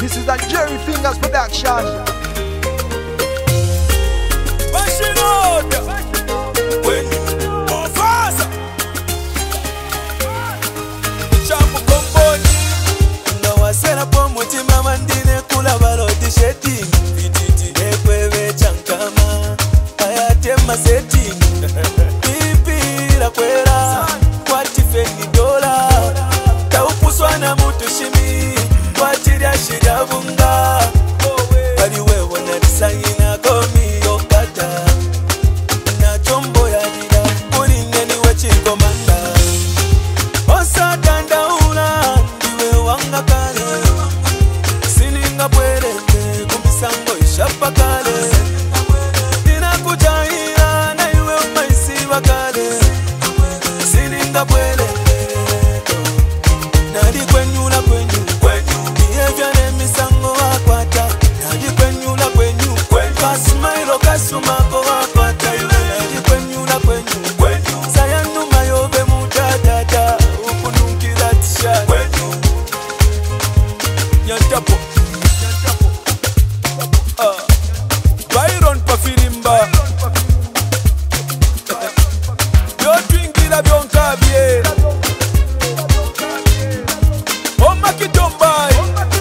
This is a Jerry Fingers production. Nawasera po mutima mandine kula baloti sheti vititi ekwewe chankama ayatema seti pipi la kwera kwati feni dola taupuswa na mutu shimi kwati ya shida bunga bali wewe na disangina komi yokata na chombo ya dida uningeni wechikomanda osa danda ula ndiwe wanga kale sininga bwereke kumisango ishapa kale nina kujahira na iwe umaisiwa kale sininga bwereke nadi kwenyula kwenyu iyevyane misango wakwata nadi kwenyula kwenyu kasimairo kasumako wakwata nadi kwenyula kwenyu sayanuma yobe mutadada ukunukira tishani Yantapo Byron Pafirimba Yo twingira byonkabye Oma kitombai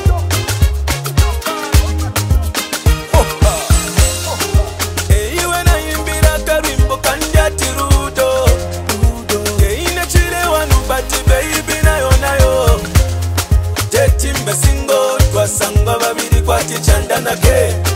Iwe na imbira karimbo kanjati rudo Ine chile wanu bati baby nayo Jetimbe singo twasanga babiri kwati chanda na ke